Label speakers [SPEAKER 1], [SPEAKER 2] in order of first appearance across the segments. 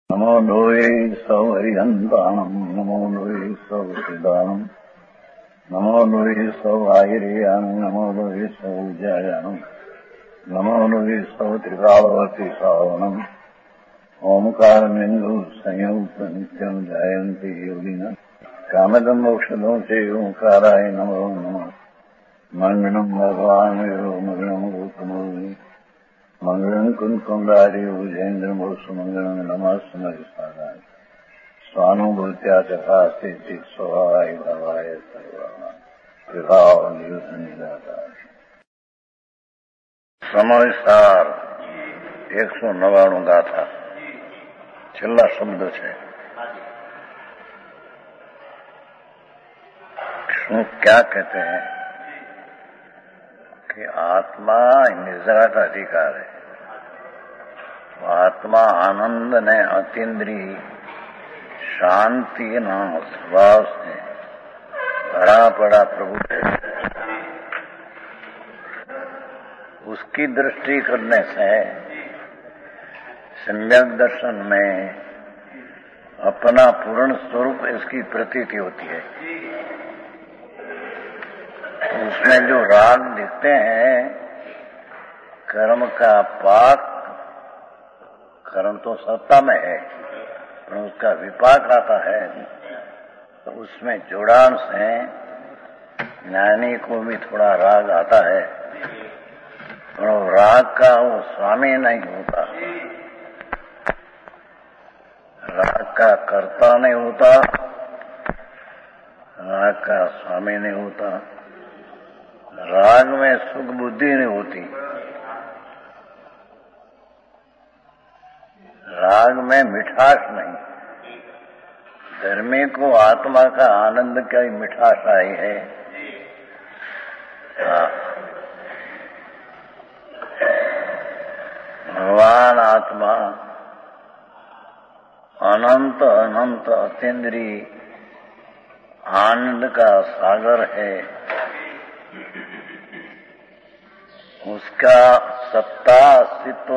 [SPEAKER 1] नमो लोये सौहरिहन्ताणम् नमो लोये सौहृदानम् नमो लोये सौहायिर्यानम् नमो लोये सौजायानम् नमो लोये सौत्रिकावती सावनम् ओंकारमेन्दु संयुक्त नित्यम् जायन्ति योगिनः कामदम् मोक्षदम् च ओंकाराय नमो नमः मङ्गलम् भगवान् विरो मङ्गलम् रूपमोहि मंगलम कुंकुंडारी उजेन्द्रमोसु मंगलम नमः साराय स्वानुभूत्या तथा स्थिति स्वभावाय भवाय सर्वा समयसार 199 गाथा छेल्ला शब्द है। क्या कहते हैं कि आत्मा निद्रा का अधिकार है। आत्मा आनंद ने अतीन्द्रिय शांति न स्वभाव से भरा पड़ा प्रभु है। उसकी दृष्टि करने से सम्यक दर्शन में अपना पूर्ण स्वरूप इसकी प्रतीति होती है। उसमें जो राग दिखते हैं कर्म का पाक, कर्म तो सत्ता में है पर उसका विपाक आता है तो उसमें जुड़ान से ज्ञानी को भी थोड़ा राग आता है और राग का वो स्वामी नहीं होता, राग का कर्ता नहीं होता, राग का स्वामी नहीं होता। राग में सुख बुद्धि नहीं होती, राग में मिठास नहीं। धर्मी को आत्मा का आनंद की मिठास आई है। भगवान आत्मा अनंत अनंत अतीन्द्रिय आनंद का सागर है। उसका सत्ता अस्तित्व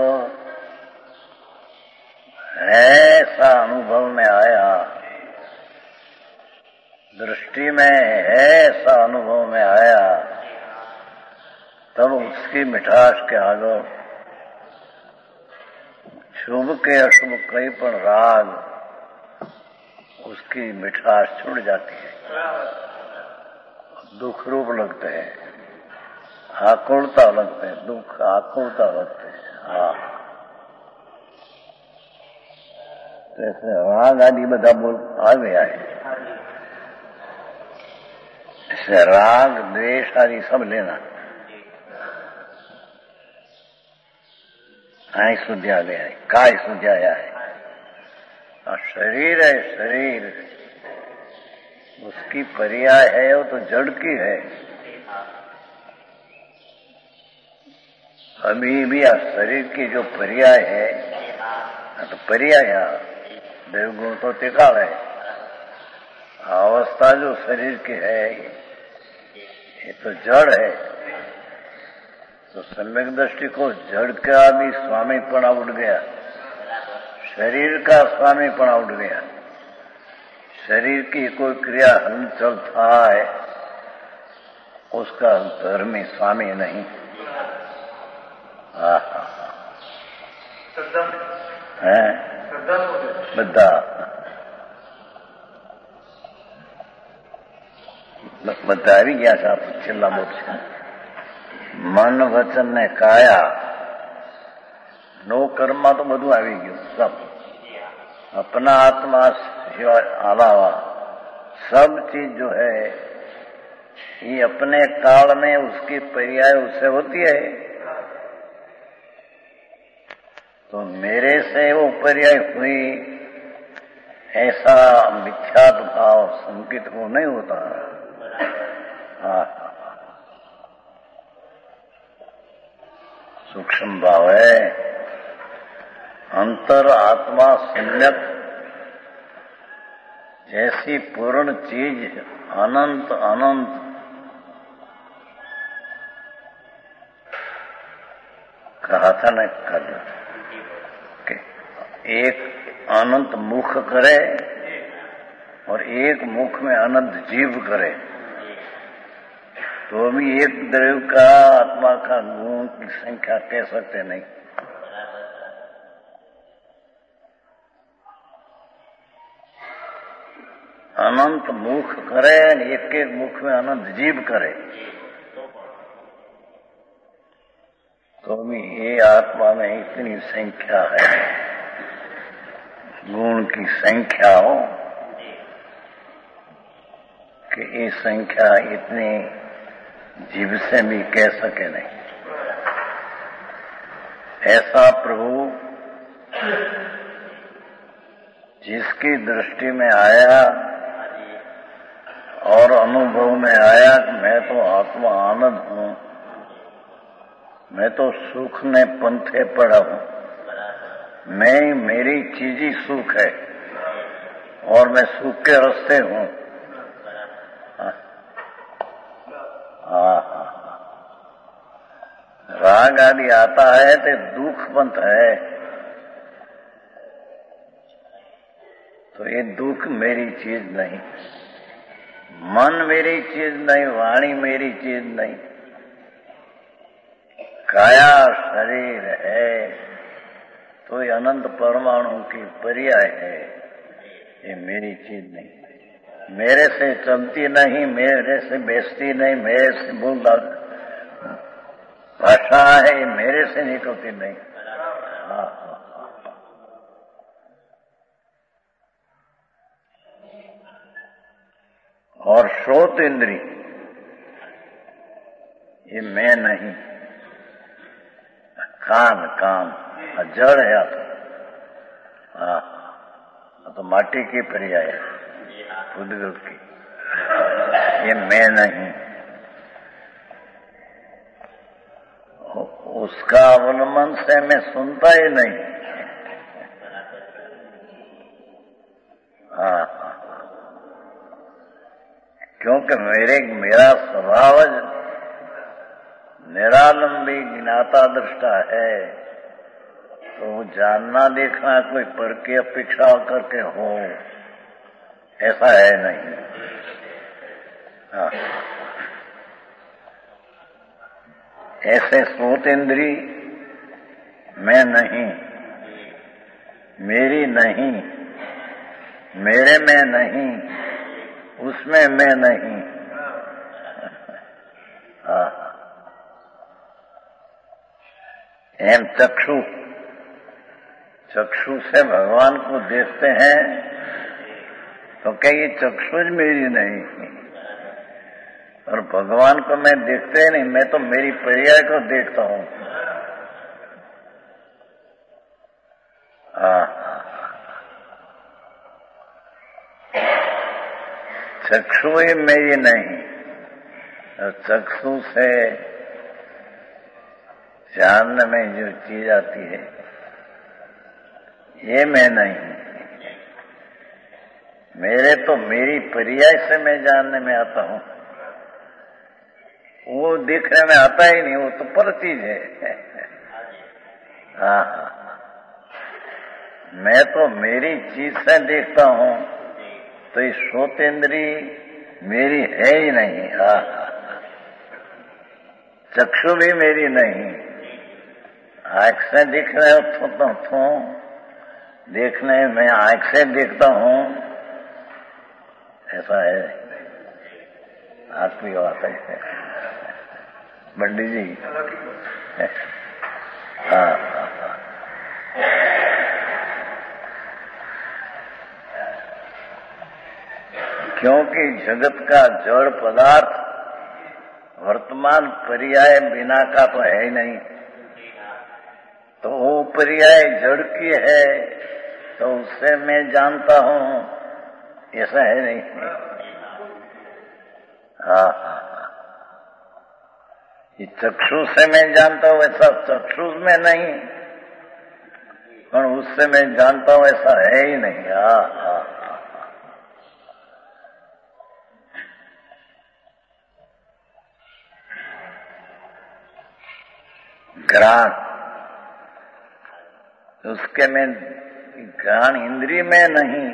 [SPEAKER 1] ऐसा अनुभव में आया, दृष्टि में ऐसा अनुभव में आया, तब उसकी मिठास के आगे शुभ के अशुभ कई पण राग उसकी मिठास छूट जाती है, दुख रूप लगते हैं, आकुलता लगते हैं, दुख आकुलता लगते हैं। हाँ, जैसे राग आदि बधा बोल आ गया है, ऐसे राग द्वेष आदि सब लेना आई सुध्या गया है, काय सुध्याया है। और शरीर है, शरीर उसकी पर्याय है, वो तो जड़ की है। अभी भी शरीर की जो पर्याय है तो पर्याय देवगुण तो तिकाल है। अवस्था जो शरीर की है ये तो जड़ है। तो सम्यक दृष्टि को जड़ का भी स्वामीपना उठ गया, शरीर का स्वामीपना उठ गया। शरीर की कोई क्रिया हलचल था है उसका धर्मी स्वामी नहीं। બધા આવી ગયા છે છેલ્લા બોધ છે। મન વચન ને કાયા નો કર્મમાં તો બધું આવી ગયું सब। अपना आत्मा सिवाय अलावा सब चीज जो है ये अपने काल में उसकी पर्याय उससे होती है। तो मेरे से वो पर्याय हुई ऐसा मिथ्यात्व भाव संकित को नहीं होता। सूक्ष्म भाव है। अंतर आत्मा सम्यक जैसी पूर्ण चीज अनंत अनंत कहा था न कल एक अनंत मुख करे और एक मुख में अनंत जीव करे, तो भी एक द्रव्य का आत्मा का गुण की संख्या कह सकते नहीं। अनंत मुख करे, एक एक मुख में अनंत जीव करे, तो भी ये आत्मा में इतनी संख्या है, गुण की संख्या हो कि ये संख्या इतनी जीव से भी कह सके नहीं। ऐसा प्रभु जिसकी दृष्टि में आया और अनुभव में आया कि मैं तो आत्मा आनंद हूं, मैं तो सुख ने पंथे पड़ा हूं, मैं मेरी चीज ही सुख है और मैं सुख के रास्ते हूं। राग आदि आता है तो दुख पंथ है, तो ये दुख मेरी चीज नहीं, मन मेरी चीज नहीं, वाणी मेरी चीज नहीं, काया शरीर है तो ये अनंत परमाणु की पर्याय है, ये मेरी चीज नहीं, मेरे से चलती नहीं, मेरे से बेचती नहीं, मेरे से बोलता भाषा है, मेरे से निकलती नहीं। और श्रोत इंद्री ये मैं नहीं, कान जड़ है, तो माटी की पर्याय है, उद्गल की, ये मैं नहीं। उसका अवलंबन से मैं सुनता ही नहीं। क्योंकि मेरा स्वभाव निरालंबी ज्ञाता दृष्टा है, तो जानना देखना कोई पर की अपेक्षा करके हो ऐसा है नहीं। ऐसे श्रोत इंद्री मैं नहीं, मेरी नहीं, मेरे में नहीं, उसमें मैं नहीं। एम चक्षु से भगवान को देखते हैं तो क्या ये चक्षुष मेरी नहीं, और भगवान को मैं देखते ही नहीं, मैं तो मेरी पर्याय को देखता हूं। चक्षु ही मेरी नहीं, और चक्षु से जानने में जो चीज आती है ये मैं नहीं, मेरे तो मेरी पर्याय से मैं जानने में आता हूं, वो देखने में आता ही नहीं, वो तो पर चीज है। मैं तो मेरी चीज से देखता हूं, तो ये श्रोतेंद्री मेरी है ही नहीं। चक्षु भी मेरी नहीं, आंख से दिख रहे हो तो देखने में आंख से देखता हूं, ऐसा है। आत्मी बात है बंडी जी। क्योंकि जगत का जड़ पदार्थ वर्तमान पर्याय बिना का तो है ही नहीं, तो वो पर्याय जड़ की है तो उससे मैं जानता हूं, ऐसा है नहीं। ये चक्षु से मैं जानता हूं ऐसा चक्षु में नहीं, पर उससे मैं जानता हूं ऐसा है ही नहीं। घ्राण उसके में ज्ञान इंद्रिय में नहीं,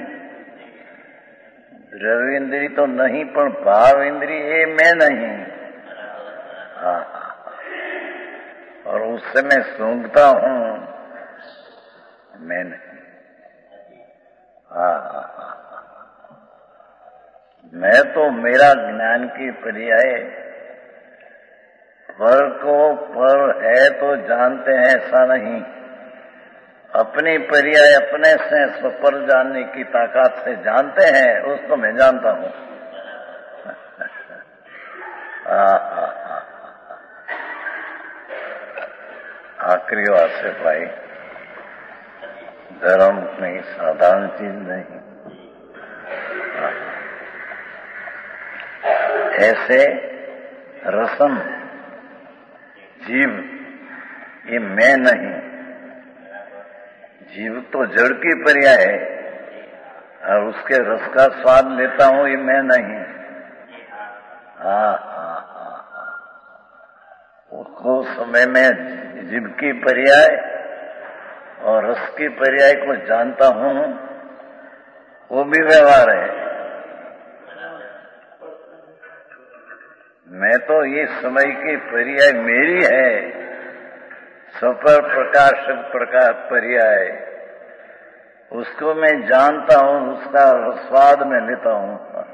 [SPEAKER 1] द्रव्य इंद्रिय तो नहीं, पर भाव इंद्रिय में नहीं। हाँ, और उससे मैं सूंघता हूँ, मैं नहीं। हाँ, मैं तो मेरा ज्ञान की पर्याय पर को पर है तो जानते हैं, ऐसा नहीं। अपनी पर्याय अपने से स्वपर जानने की ताकत से जानते हैं, उसको मैं जानता हूँ। आखिरी बात से भाई, धर्म नहीं, साधारण चीज नहीं। ऐसे रसम जीव, ये मैं नहीं। जीव तो जड़ की पर्याय है, और उसके रस का स्वाद लेता हूं, ये मैं नहीं। उसको समय में जीव की पर्याय और रस की पर्याय को जानता हूं, वो भी व्यवहार है। मैं तो ये समय की पर्याय मेरी है, स्वपर प्रकाशक प्रकार पर्याय, उसको मैं जानता हूं, उसका स्वाद में लेता हूं।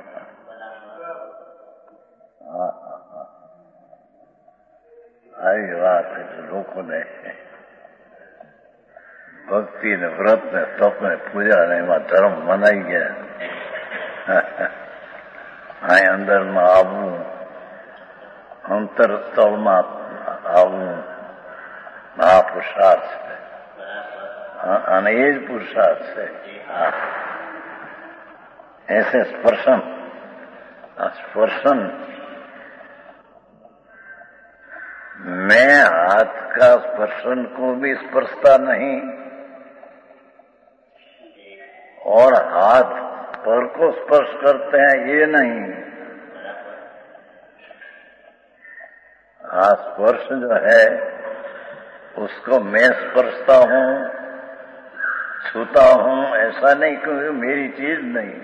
[SPEAKER 1] आई बात है जो लोगों ने भक्ति ने, व्रत ने, तप ने, पूजा ने एમાં ધર્મ મનાઈ ગયા। આ અંદરમાં આવવું, અંતરતલમાં આવવું, આ પુરુષાર્થ છે, અને એ જ પુરુષાર્થ છે। ऐसे स्पर्शन, स्पर्शन मैं हाथ का स्पर्शन को भी स्पर्शता नहीं, और हाथ पर को स्पर्श करते हैं ये नहीं। स्पर्श जो है उसको मैं स्पर्शता हूं, छूता हूं, ऐसा नहीं क्योंकि मेरी चीज नहीं।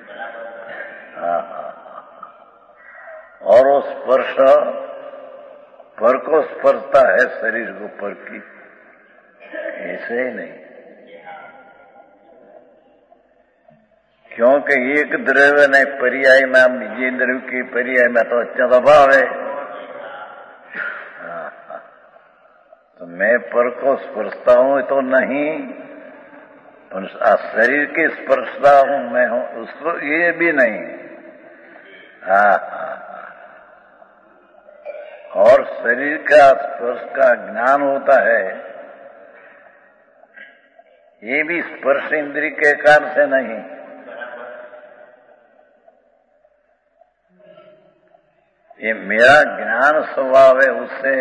[SPEAKER 1] और वो स्पर्श पर को स्पर्शता है, शरीर को पर की, ऐसे ही नहीं। क्योंकि एक द्रव्य ने पर्याय में, बीजे द्रव्य की पर्याय में तो अत्यंत अभाव है। तो मैं पर को स्पर्शता हूं तो नहीं, शरीर की स्पर्शता हूं मैं हूं, उसको ये भी नहीं। और शरीर का स्पर्श का ज्ञान होता है, ये भी स्पर्श इंद्रिय के कारण से नहीं। ये मेरा ज्ञान स्वभाव है, उससे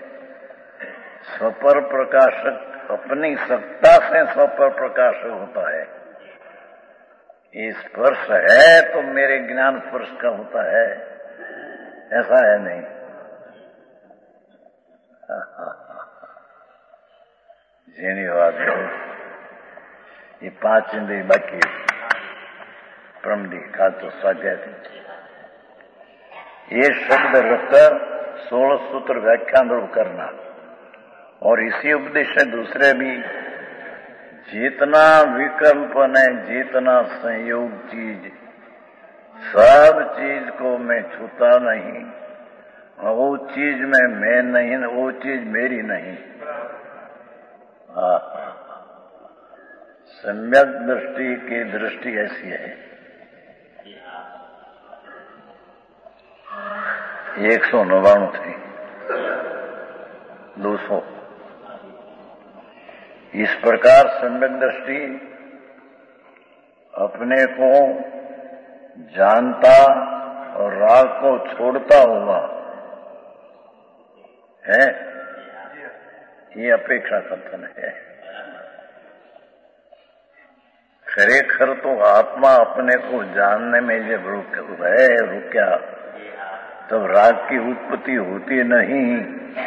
[SPEAKER 1] स्वपर प्रकाशक अपनी सत्ता से स्वपर प्रकाशक होता है। ये स्पर्श है तो मेरे ज्ञान स्पर्श का होता है, ऐसा है नहीं। જેની વાત ये 5 इंद्रिय बाकी प्रमदी का तो स्वाध्याय थी। ये शब्द रखकर 16 सूत्र व्याख्यान रूप करना, और इसी उपदेश से दूसरे भी, जितना विकल्प ने, जितना संयोग चीज, सब चीज को मैं छूता नहीं, वो चीज में मैं नहीं, वो चीज मेरी नहीं। सम्यक दृष्टि की दृष्टि ऐसी है। 199 थी, 200। इस प्रकार सम्यक दृष्टि अपने को जानता और राग को छोड़ता हुआ है, ये अपेक्षा कथन है। खरेखर तो आत्मा अपने को जानने में जब रुका तब राग की उत्पत्ति होती नहीं,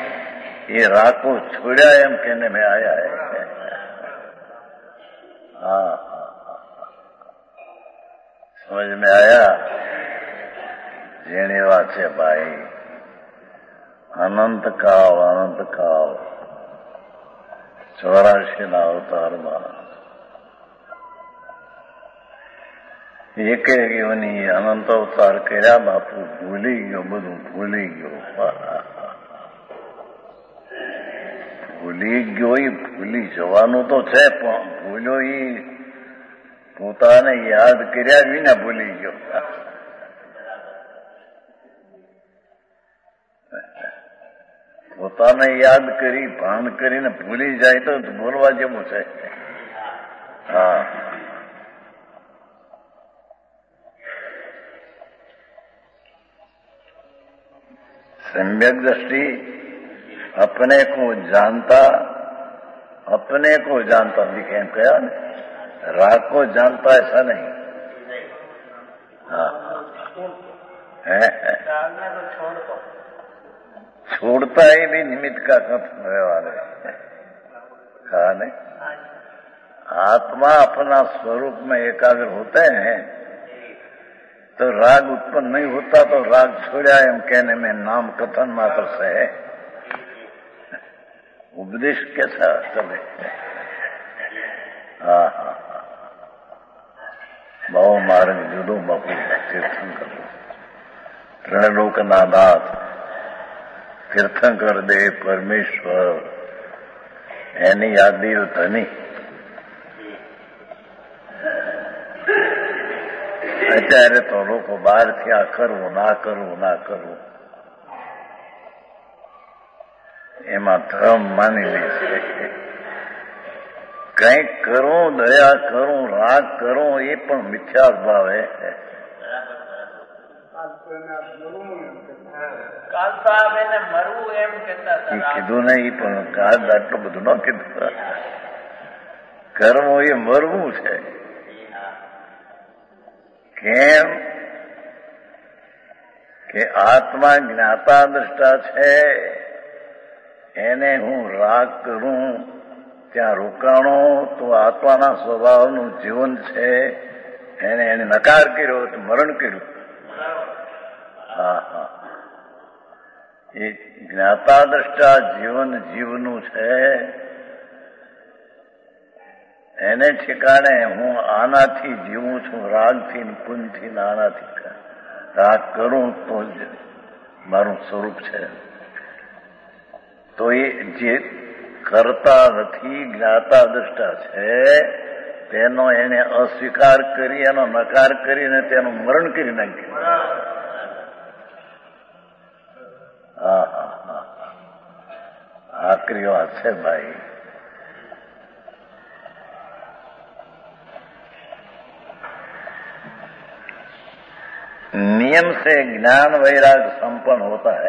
[SPEAKER 1] ये राग को छोड़ा हम कहने में आया है। समझ में आया? જેની વાત છે ભાઈ, અનંત કાળ 84 અવતારમાં એક એવની અનંત અવતાર કર્યા. બાપુ ભૂલી ગયો, બધું ભૂલી ગયો. ભૂલી ગયો એ ભૂલી જવાનું તો છે, પણ ભૂલ્યો એ પોતાને યાદ કર્યા વિના ભૂલી ગયો. પોતાને યાદ કરી ભાન કરીને ભૂલી જાય તો બોલવા જેવું છે. હા, सम्यक दृष्टि अपने को जानता दिखे कहा ने, राग को जानता ऐसा नहीं. हाँ, छोड़ता ही भी निमित्त का खत्म होने वाले. कहा ने, आत्मा अपना स्वरूप में एकाग्र होते हैं तो राग उत्पन्न नहीं होता. तो राग छोड़ा एम कहने में नाम कथन मात्र से है. उपदेश कैसा चले? हाँ हाँ, बहु मार्ग जुदो बापू तीर्थंकर, त्रिलोक नाथ तीर्थंकर दे परमेश्वर एनी यादी धनी. અત્યારે તો લોકો બહારથી આ કરવું ના કરવું એમાં ધર્મ માની લે છે. કંઈક કરું, દયા કરું, રાગ કરું એ પણ મિથ્યા ભાવે. કીધું ને એ પણ આટલું બધું ન કીધું. કરવું એ મરવું છે. કેમ કે આત્મા જ્ઞાતા દ્રષ્ટા છે, એને હું રાગ કરું ત્યાં રોકાણો તો આત્માના સ્વભાવનું જીવન છે, એને નકાર કર્યો તો મરણ કર્યું. હા હા, એ જ્ઞાતા દ્રષ્ટા જીવન જીવનું છે. એને ઠેકાણે હું આનાથી જીવું છું, રાગથી પુનથી આનાથી રાગ કરું તો જ મારું સ્વરૂપ છે. તો એ જે કરતા નથી, જ્ઞાતા દ્રષ્ટા છે, તેનો એને અસ્વીકાર કરી, એનો નકાર કરીને તેનું મરણ કરી નાખ્યું. હા હા હા, આકરી વાત છે ભાઈ. नियम से ज्ञान वैराग संपन्न होता है.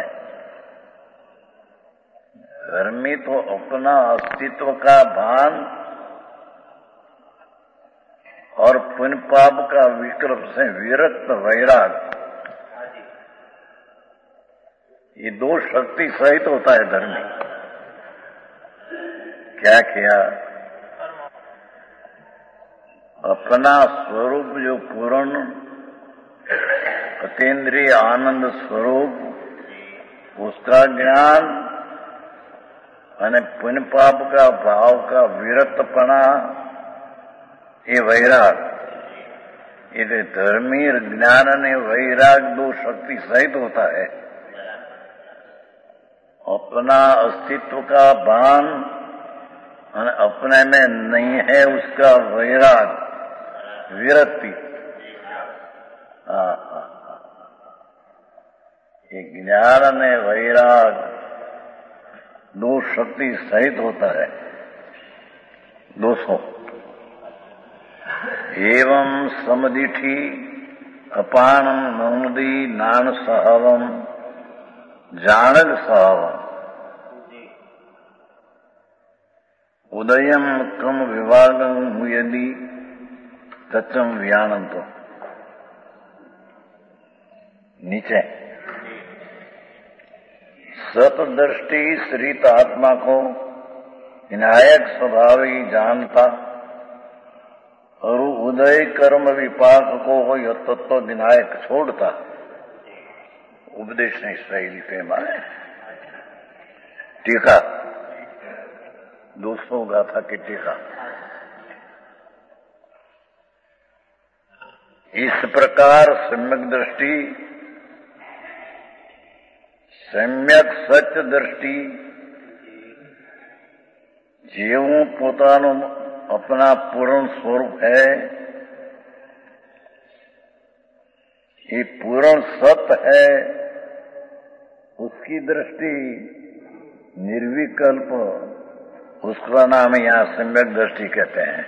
[SPEAKER 1] धर्मी तो अपना अस्तित्व का भान और पुण्य पाप का विकल्प से विरक्त वैराग, ये दो शक्ति सहित होता है धर्मी. क्या किया? अपना स्वरूप जो पूर्ण अतीन्द्रिय आनंद स्वरूप, उसका ज्ञान અને પુण्य पाप का भाव का विरक्तपना, ये वैराग. ये धर्मी ज्ञान અને वैराग दो शक्ति सहित होता है. अपना अस्तित्व का भान और अपने में नहीं है उसका वैराग, विरक्ति. ये ज्ञान અને वैराग दो शक्ति सहित होता है. 200 एवं समदिठी अपानम नौमदी नान सहवम जानग सहवम उदयम कम विभागम यदि तत्वम व्यानंतो. नीचे सतदृष्टि श्रित आत्मा को विनायक स्वभावी जानता और उदय कर्म विपाक को हो यह तत्व विनायक छोड़ता। उपदेश नहीं शैली प्रेमा है। टीका 200 गाथा की टीका। इस प्रकार सम्यक दृष्टि, सम्यक सत्य दृष्टि જેવું પોતાનું अपना पूर्ण स्वरूप है, ये पूर्ण सत्य है, उसकी दृष्टि निर्विकल्प, उसका नाम यहाँ सम्यक दृष्टि कहते हैं।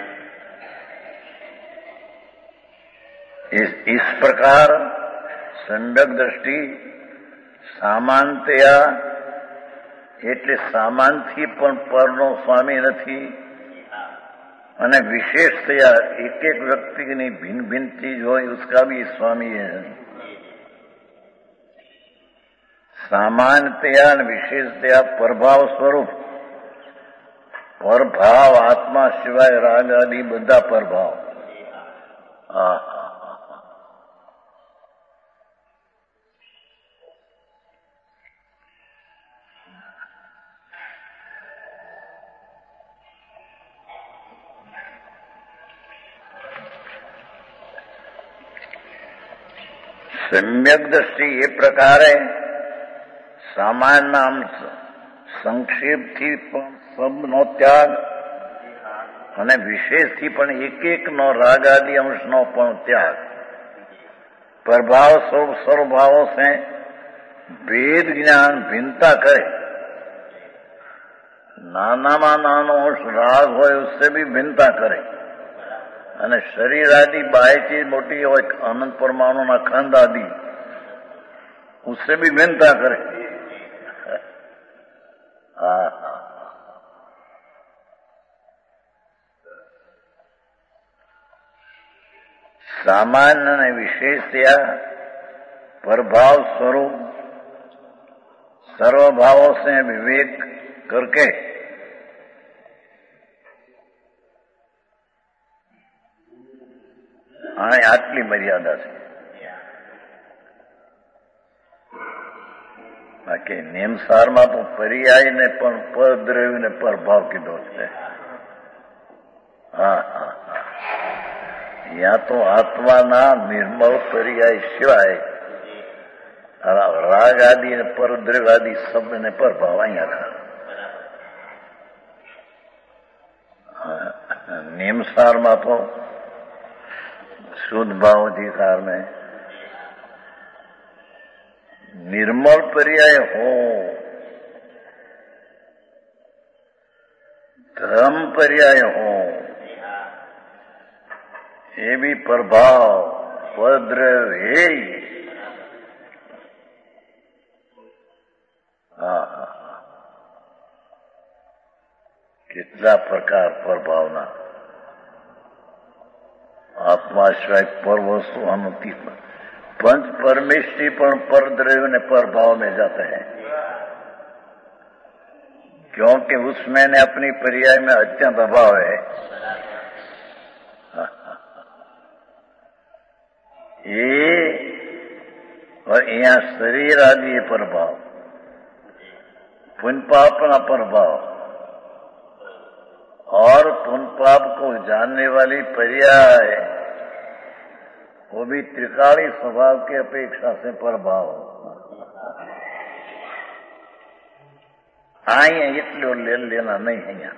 [SPEAKER 1] इस प्रकार सम्यक दृष्टि सामान्यतया એટલે સામાનથી પણ પરનો સ્વામી નથી અને વિશેષતયા એક એક વ્યક્તિની ભિન્ન ભિન્ન ચીજ હોય उसका भी स्वामी है। सामान्यतया અને વિશેષતયા પરભાવ સ્વરૂપ, પરભાવ આત્મા સિવાય રાગ આદિ બધા પરભાવ। सम्यक दृष्टि ये प्रकार है, सामान्य नाम संक्षेप थी पण सबनो त्याग અને વિશેષથી પણ એક નો રાગ આદि અંશનો પણ त्याग। प्रभाव स्वरूप सर्वभावों से भेद ज्ञान भिन्नता करे। नानाમાં નાનો અંશ રાગ હોય उससे भी भिन्नता करे અને શરીર આદि बाह्य चीज मोटी हो अनंत परमाणु ना खंड आदि उससे भी भिन्नता करे। सामान्य ने विशेषतया प्रभाव स्वरूप सर्वभावों से विवेक करके आटली मर्यादा है। बाकी नियमसार में तो पर्याय ने पण परद्रव्य ने प्रभाव कीधो छे। या तो आत्मा ना निर्मल पर्याय सिवाय राग आदि ने परद्रव्य आदि सब ने प्रभाव अहिया नियमसार में तो शुद्ध भाव अधिकार में निर्मल पर्याय हो, धर्म पर्याय हो, ये भी प्रभाव पद्रव्य। कितना प्रकार प्रभावना आत्मा सिवाय पर वस्तु अनुति पंच परमेष्टि पर परद्रव्य ने प्रभाव में जाते हैं, क्योंकि उसमें ने अपनी पर्याय में अत्यंत अभाव है। ये और यहाँ शरीर आदि प्रभाव, पुण्य पाप का प्रभाव और पुण्य पाप को जानने वाली पर्याय, वो भी त्रिकाली स्वभाव की अपेक्षा से प्रभाव। आए इतलो ले लेना नहीं है यहाँ।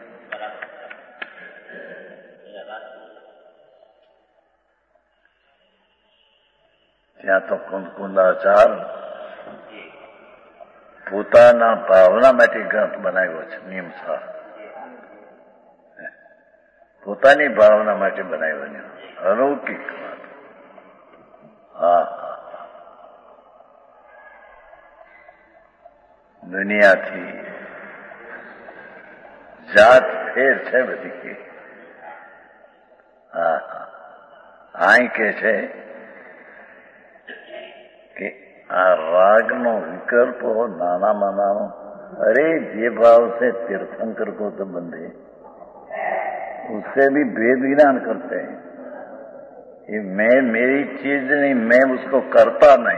[SPEAKER 1] ત્યાં તો કુંદકુંદાચાર પોતાના ભાવના માટે ગ્રંથ બનાવ્યો છે। નિયમસાર પોતાની ભાવના માટે બનાવ્યો। અલૌકિક વાત। દુનિયાથી જાત ફેર છે બધી કે આઈ કે છે कि आ राग नो विकल्प हो नाना मानानो, अरे जे भाव से तीर्थंकर को तो बंधे उससे भी भेद ज्ञान करते हैं। ये मैं मेरी चीज नहीं, मैं उसको करता नहीं।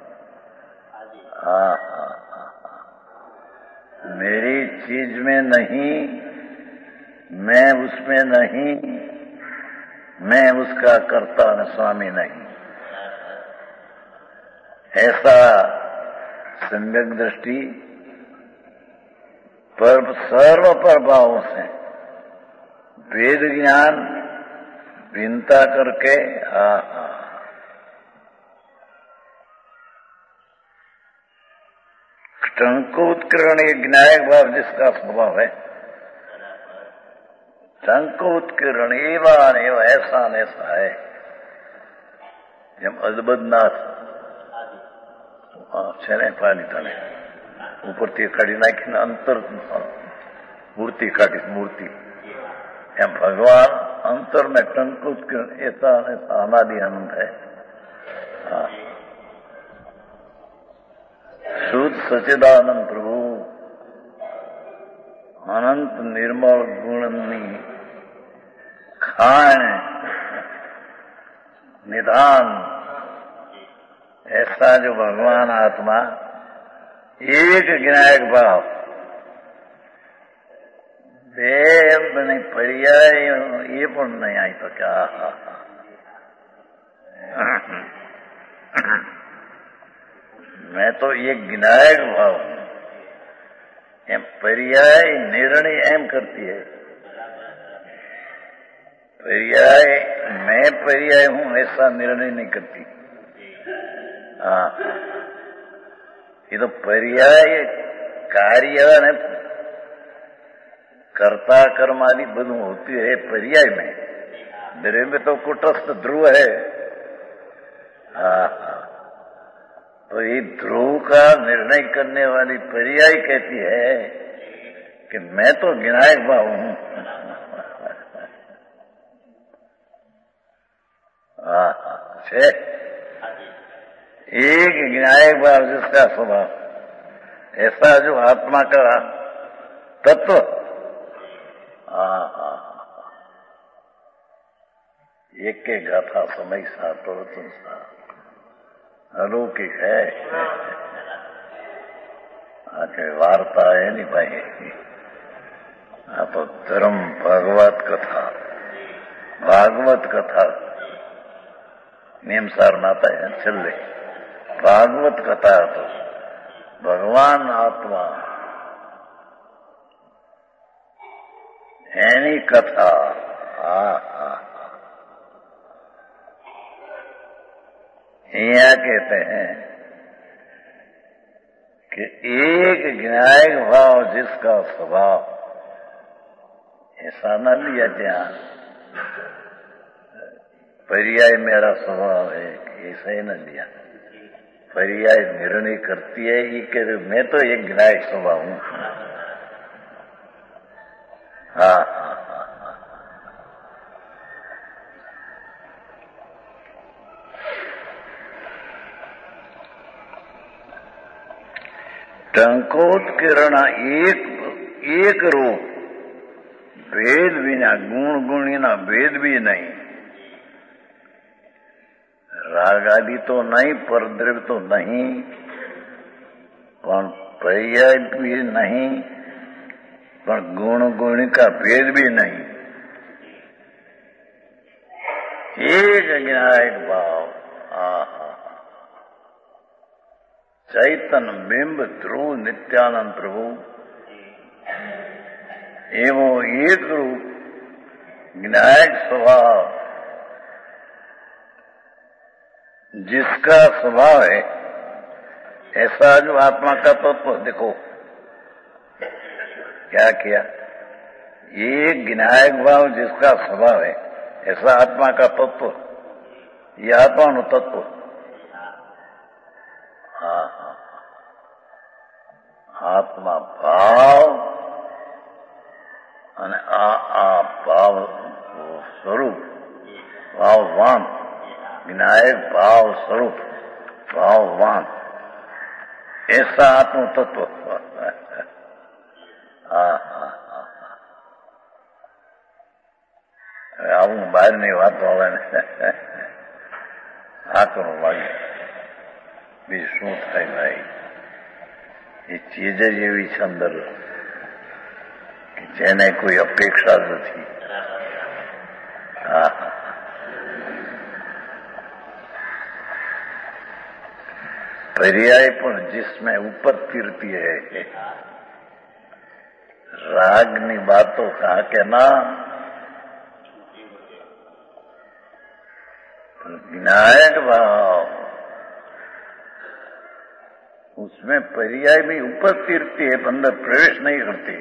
[SPEAKER 1] हाँ हाँ हाँ, मेरी चीज में नहीं, मैं उसमें नहीं, मैं उसका कर्ता न स्वामी नहीं। ऐसा सम्यक दृष्टि पर सर्व प्रभावों से वेद ज्ञान भिन्नता करके टंकोत्करण ये ज्ञायक भाव जिसका स्वभाव है, टंकोत्करण एवं एवं ऐसा न ऐसा है। जब अजबदनाथ छे पालिताने ऊपर થી કાઢી નાખીને અંતર મૂર્તિ કાઢી મૂર્તિ એમ ભગવાન અંતર में टंकोत्करण ऐसा अनादि आनंद है। शुद्ध सच्चिदानंद प्रभु अनंत निर्मल गुणनी खान निधान ऐसा जो भगवान आत्मा एक ज्ञायक भाव बने पर्याय ये पण नहीं आई तो क्या मैं तो ये ज्ञायक भाव हूं। एम पर्याय निर्णय एम करती है, पर्याय मैं पर्याय हूं ऐसा निर्णय नहीं करती। हाँ, ये तो पर्याय कार्य ने कर्ता कर्म आदि बधु होती है पर्याय में। द्रव्य में तो कुटस्थ ध्रुव है। हाँ, तो ये ध्रुव का निर्णय करने वाली पर्याय कहती है कि मैं तो ज्ञायक भाव हूं। एक ज्ञायक भाव जिसका स्वभाव ऐसा जो आत्मा का तत्व एक के गाथा समय सा प्रवचन सा अलौकिक है। आके वार्ता है नहीं भाई, तो धर्म भागवत कथा, भागवत कथा नियमसार नाता है चले। भागवत कथा तो भगवान आत्मा एनी कथा। यहाँ कहते हैं कि एक ज्ञायक भाव जिसका स्वभाव, ऐसा न लिया ध्यान पर्याय मेरा स्वभाव है, ऐसा ही न लिया। पर्याय निर्णय करती है ये कि मैं तो एक ज्ञायक स्वभाव हूं। हाँ, टंकोत्करण एक रूप, भेद भी ना, गुण गुणी ना, भेद भी नहीं, राग आदि तो नहीं, परद्रव्य तो नहीं, पर पर्याय भी नहीं, पर गुण गुणी का भेद भी नहीं। एक ज्ञायक भाव। चैतन्य बिंब ध्रुव नित्यानंद प्रभु एवं एक रूप ज्ञायक स्वभाव जिसका स्वभाव है, ऐसा जो आत्मा का तत्व देखो क्या किया। ये ज्ञायक भाव जिसका स्वभाव है, ऐसा आत्मा का तत्व, ये आत्मा तत्व। आत्मा भाव અને આ ભાવ સ્વરૂપ, ભાવવાન, વિનાયક ભાવ સ્વરૂપ, ભાવવાન, ऐसा आत्म तत्व। આવું બહારની વાતો આવે ને આકરો લાગે. બીજું શું થાય ભાઈ? એ ચીજ જ એવી છે અંદર કે જેને કોઈ અપેક્ષા જ નથી. હા, पर्याय पण जिसमें उपत्ति रहती है. रागनी बातों कहा के ना विनायक भाव उसमें पर्याय भी उपस्थित रहती है, अंदर प्रवेश नहीं करती.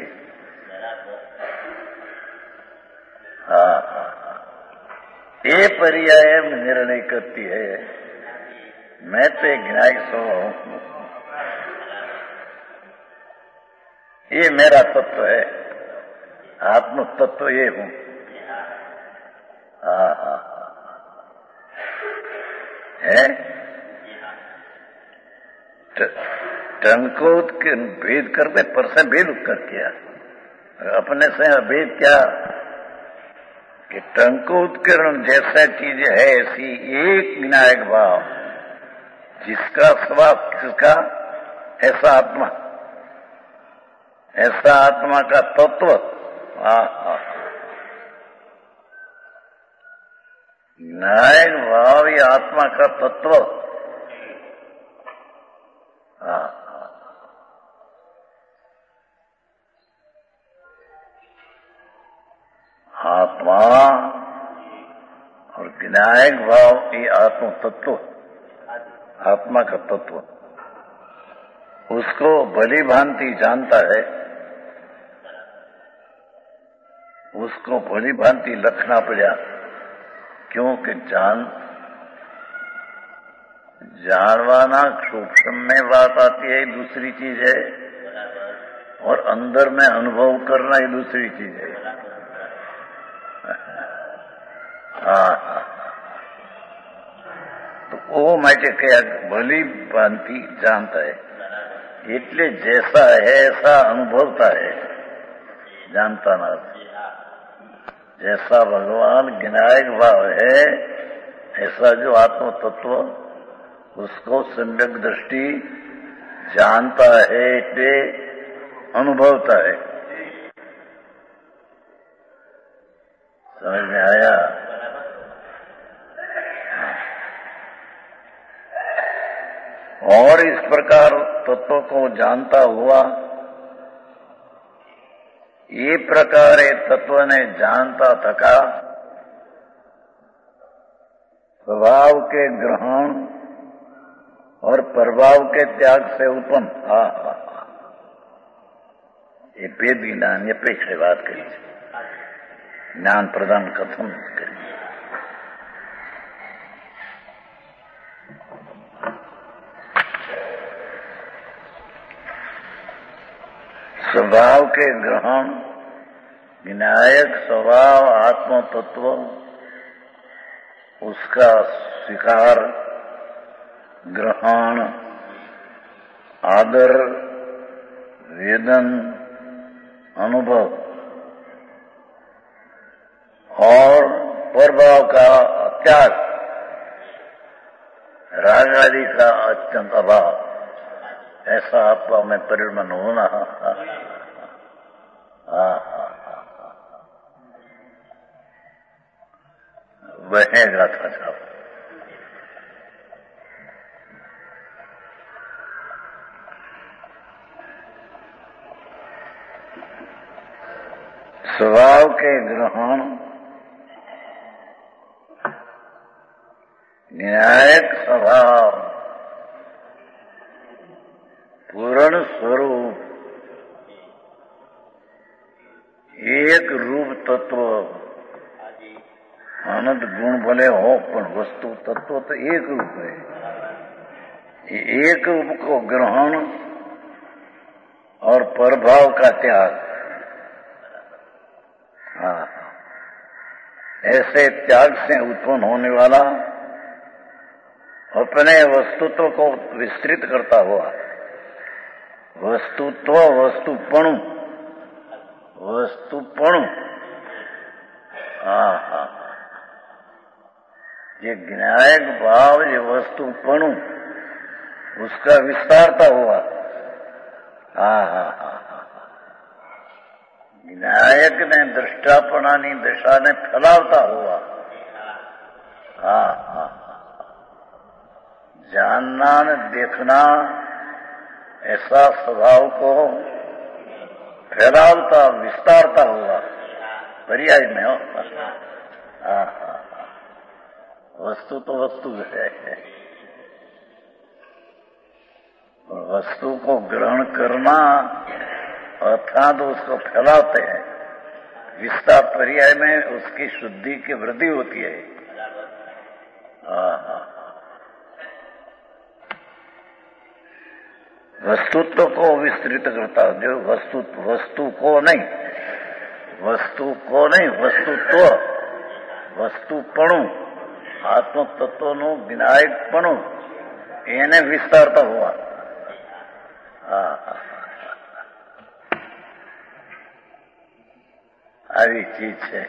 [SPEAKER 1] हाँ, ये पर्याय निर्णय करती है मैं तो एक ज्ञायक स्वभाव हूं, ये मेरा तत्व है, आत्म तत्व ये हूं. हाँ हाँ है टंकोत के भेद करते पर से भेद कर किया. अपने से भेद क्या कि टंकोत्करण जैसा चीज है ऐसी एक विनायक भाव जिसका स्वभाव किसका ऐसा आत्मा, ऐसा आत्मा का तत्व. विनायक भाव ये आत्मा का तत्व. आत्मा और विनायक भाव ये आत्म तत्व, आत्मा का तत्व उसको भली भांति जानता है, उसको भली भांति लखना पड़ा. क्योंकि जानवाना सूक्ष्म में बात आती है दूसरी चीज है, और अंदर में अनुभव करना ही दूसरी चीज है. हाँ, तो वो માટે કયા ભલી ભાંતિ जानता है, એટલે जैसा है ऐसा अनुभवता है, जानता ना. जैसा भगवान विनायक भाव है ऐसा जो आत्म तत्व उसको सम्यक दृष्टि जानता है, એટલે अनुभवता है. समझ में आया? और इस प्रकार तत्व को जानता हुआ ये प्रकार तत्व ने जानता थका स्वभाव के ग्रहण और प्रभाव के त्याग से उत्पन्न. ये भेद ज्ञान ये पिछले बात करी, ज्ञान प्रदान कथन करी. स्वभाव के ग्रहण, विनायक स्वभाव आत्म तत्व उसका स्वीकार, ग्रहण, आदर, वेदन, अनुभव और प्रभाव का त्याग, राग आदि का अत्यंत अभाव, ऐसा आत्मा में परिणमन होना. बहेगा था साहब. स्वभाव के ग्रहण, न्यायिक स्वभाव, पूर्ण स्वरूप, एक रूप तत्व, अनंत गुण भले हो पण वस्तु तत्व तो एक रूप है. एक रूप को ग्रहण और प्रभाव का त्याग. हाँ, ऐसे त्याग से उत्पन्न होने वाला अपने वस्तुत्व को विस्तृत करता हुआ, वस्तुत्व, वस्तुपणु, वस्तुपणु हाँ हाँ, ये ज्ञायक भाव, ये वस्तुपणु, उसका विस्तारता हुआ। हाँ हाँ हाँ हाँ, ज्ञायक ने दृष्टापणानी दिशा ने फैलावता हुआ। हाँ हाँ, जानना न देखना ऐसा स्वभाव को फैलावता विस्तारता हुआ, पर्याय में हो। हाँ हाँ, वस्तु तो वस्तु है, वस्तु को ग्रहण करना अर्थात उसको फैलाते हैं। विस्तार पर्याय में उसकी शुद्धि की वृद्धि होती है। हाँ हाँ, वस्तुत्व को विस्तृत करता, जो वस्तु को नहीं, वस्तुत्व, वस्तुपणु, आत्म तत्वનું જ્ઞાયકપણું એને વિસ્તારતા હોવા। હા, આવી ચીજ છે।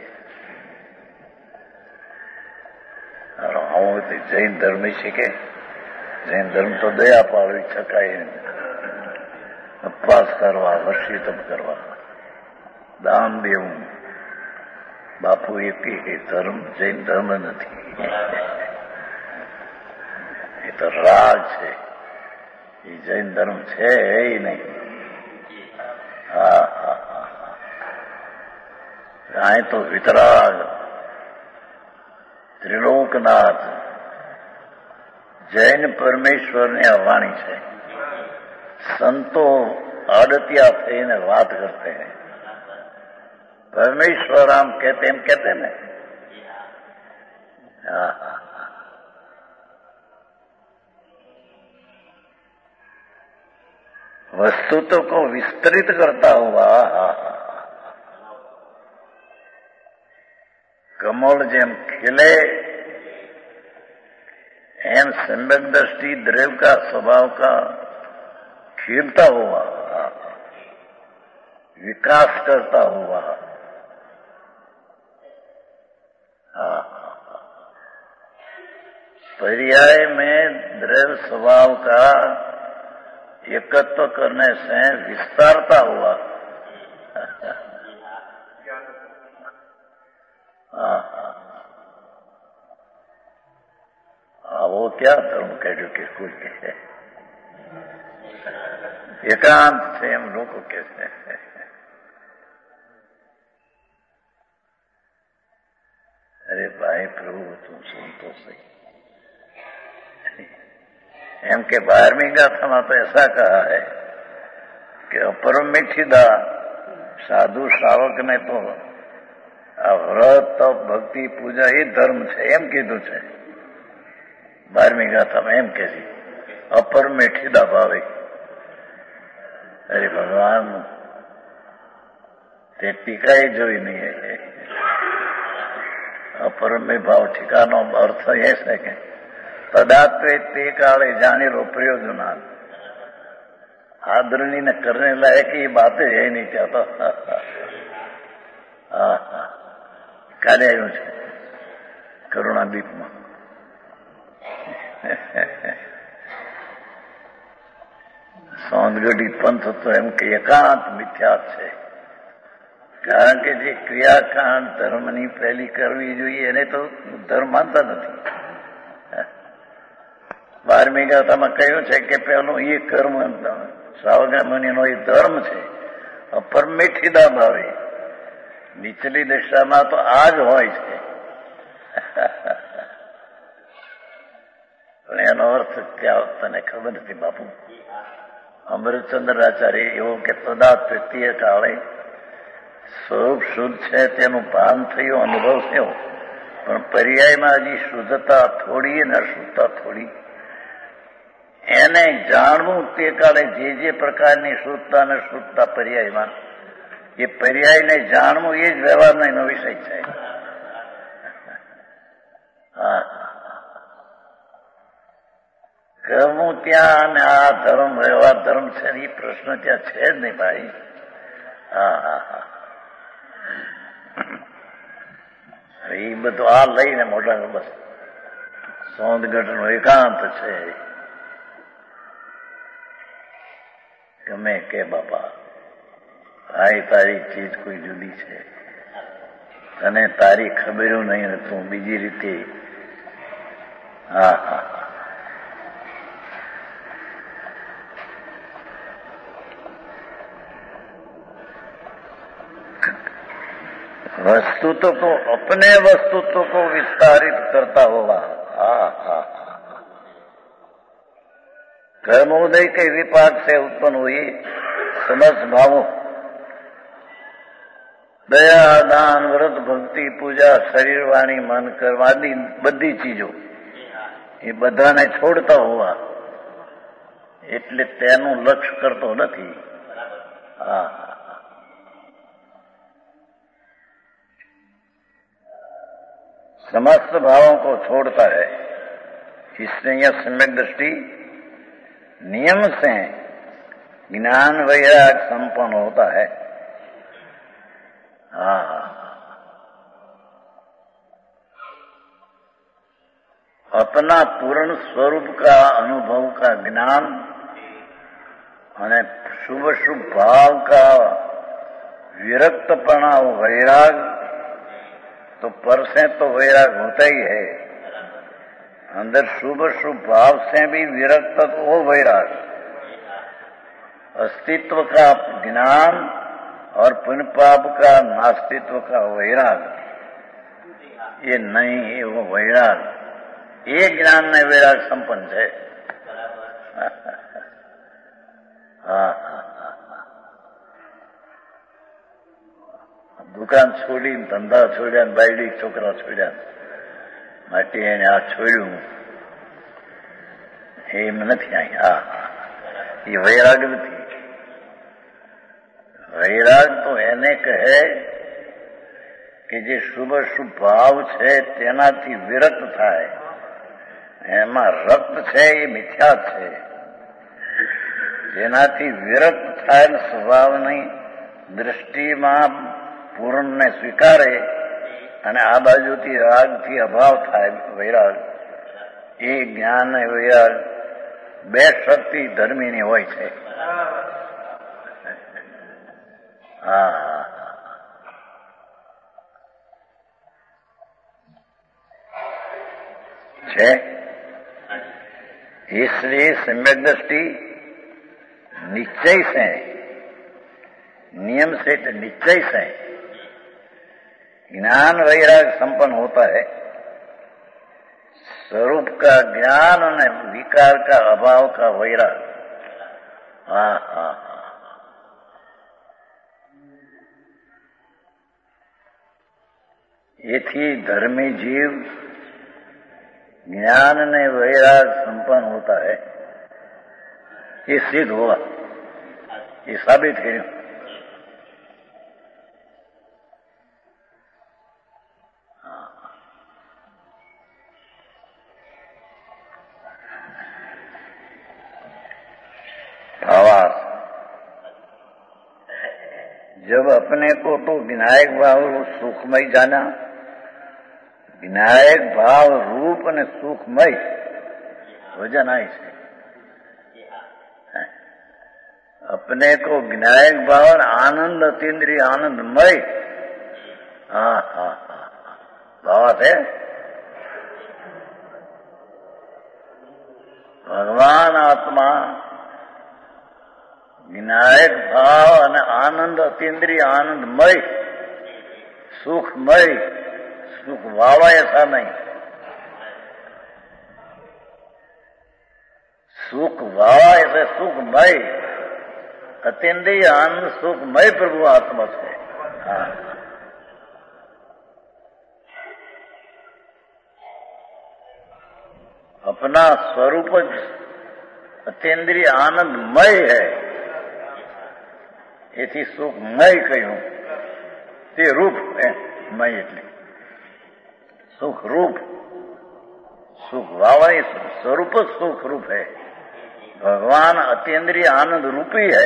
[SPEAKER 1] હું જૈન ધર્મ શીખે, જૈન ધર્મ તો દયા પાડવી છકાય, ઉપવાસ કરવા, વર્ષી તપ કરવા, દાન દેવું। બાપુ એ કે ધર્મ જૈન ધર્મ નથી, એ તો રાગ છે, એ જૈન ધર્મ છે એ નહીં। હા હા હા, અહીં તો વિતરાગ, ત્રિલોકનાથ, જૈન પરમેશ્વરની આ વાણી છે। સંતો આડતિયા થઈને વાત કરते हैं, परमेश्वर हम कहते ना। वस्तुत्व को विस्तृत करता हुआ कमल जेम खिले एम सम्यक दृष्टि द्रव्य का स्वभाव का खिलता हुआ, विकास करता हुआ। पर्याय में द्रव्य स्वभाव का एकत्व करने से विस्तारता हुआ। वो क्या धर्म कह के कुछ एकांत से हम लोग को कहते हैं। अरे भाई प्रभु तुम सुन तो सही, एम के 12वीं गाथा में तो ऐसा कहा है कि अपरम मीठीदा साधु श्रावक ने तो व्रत तप भक्ति पूजा ये धर्म है एम कीधु है। 12वीं गाथा में एम कही अपर मीठीदा भावे। अरे भगवान ते टीका ही जोई नहीं है। अपर में भाव ठिकानो अर्थ ऐसे के तदात्वे ते काले जाने रो प्रयोजन आदरणीय ने करने लायक ये बातें है नहीं चाहता। काले आयु है करुणादीप में सौंदगढ़ी पंथ तो एम के एकांत मिथ्या है। કારણ કે જે ક્રિયાકાંડ ધર્મની પહેલી કરવી જોઈએ એને તો ધર્મ માનતા નથી। 12મી ગાથામાં કહ્યું છે કે પહેલું એ કર્મ શ્રાવક મુનિનો એ ધર્મ છે। અપર મીઠીદા ભાવે નીચલી દિશામાં તો આ જ હોય છે। પણ એનો અર્થ ક્યાં તને ખબર નથી બાપુ। અમૃતચંદ્રાચાર્ય એવો કે તદા તૃતીય કાળે સ્વરૂપ શુદ્ધ છે તેનું ભાન થયું, અનુભવ થયો, પણ પર્યાયમાં હજી શુદ્ધતા થોડી અને અશુદ્ધતા થોડી। એને જાણવું તે કાળે જે પ્રકારની શુદ્ધતા અને શુદ્ધતા પર્યાયમાં, એ પર્યાયને જાણવું એ જ વ્યવહારનો એનો વિષય છે। હા, કરવું ત્યાં અને આ ધર્મ વ્યવહાર ધર્મ છે એ પ્રશ્ન ત્યાં છે જ નહીં ભાઈ। હા હા હા, એ બધું આ લઈને મોટા બસ સૌંદગઢનું એકાંત છે. ગમે કે બાપા ભાઈ તારી ચીજ કોઈ જુદી છે, તને તારી ખબરો નહીં ને તું બીજી રીતે. હા હા वस्तुत्व को अपने वस्तुत्व को विस्तारित करता हुआ. हाँ हाँ कर्मोदय के विपाक से उत्पन्न हुई समस्त भावों, दया दान व्रत भक्ति पूजा शरीर वाणी मन कर्म आदि बधी चीजों એ બધાને છોડતા હોવા એટલે તેનું લક્ષ્ય કરતો નથી. હા समस्त भावों को छोड़ता है. इसलिए यह सम्यक दृष्टि नियम से ज्ञान वैराग संपन्न होता है. हाँ अपना पूर्ण स्वरूप का अनुभव का ज्ञान અને શુભ શુભ ભાવ का विरक्तपना वैराग, तो पर से तो वैराग होता ही है, अंदर शुभ शुभ भाव से भी विरक्त तो वो वैराग. अस्तित्व का ज्ञान और पुण्य पाप का नास्तित्व का वैराग, ये नहीं है वो वैराग. ये ज्ञान ने वैराग संपन्न है. हाँ દુકાન છોડીને ધંધા છોડ્યા, બાયડી છોકરા છોડ્યા માટે એને આ છોડ્યું એમ નથી. હા એ વૈરાગ નથી. વૈરાગ તો એને કહે કે જે શુભ શુભ ભાવ છે તેનાથી વિરક્ત થાય. એમાં રક્ત છે એ મિથ્યા છે. જેનાથી વિરક્ત થાય ને સ્વભાવની દૃષ્ટિમાં પૂર્ણને સ્વીકારે અને આ બાજુથી રાગથી અભાવ થાય વૈરાગ, એ જ્ઞાન અને વૈરાગ બે શક્તિ ધર્મીની હોય છે. હા છે. इसलिए सम्यक दृष्टि निश्चय से, नियम से निश्चय से ज्ञान वैराग संपन्न होता है. स्वरूप का ज्ञान और विकार का अभाव का वैराग. हाँ हाँ ये थी धर्मी जीव ज्ञान ने वैराग संपन्न होता है. ये सिद्ध हुआ, ये साबित કર્યું. भावार्थ जब अपने को तो विनायक भाव सुखमय जाना, विनायक भाव रूप ने सुखमय वजन आई से अपने को विनायक भाव और आनंद अतीन्द्रिय आनंदमय. हाँ हाँ भावार्थ है भगवान आत्मा विनायक भाव અને આનંદ અતીન્દ્રિય આનંદમય સુખમય. सुख वावा ऐसा नहीं, सुख वावा ऐसे सुखमय अतीन्द्रिय आनंद सुखमय प्रभु आत्मा से. हाँ अपना स्वरूप अतीन्द्रिय आनंदमय है. એથી સુખમય કહ્યું. તે રૂપ મય એટલે सुख रूप. सुख वावा स्वरूप सुख रूप है. भगवान अतीन्द्रिय आनंद रूपी है,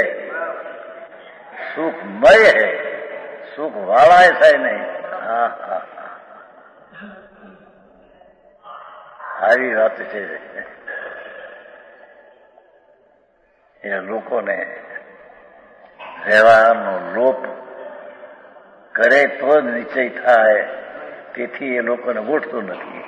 [SPEAKER 1] सुखमय है, सुख वाला ऐसा ही नहीं. हाँ हाँ આવી વાત છે. એ લોકોને વ્યવહારનો લોપ કરે તો જ નિશ્ચય થાય, તેથી એ લોકોને ગોઠતું નથી.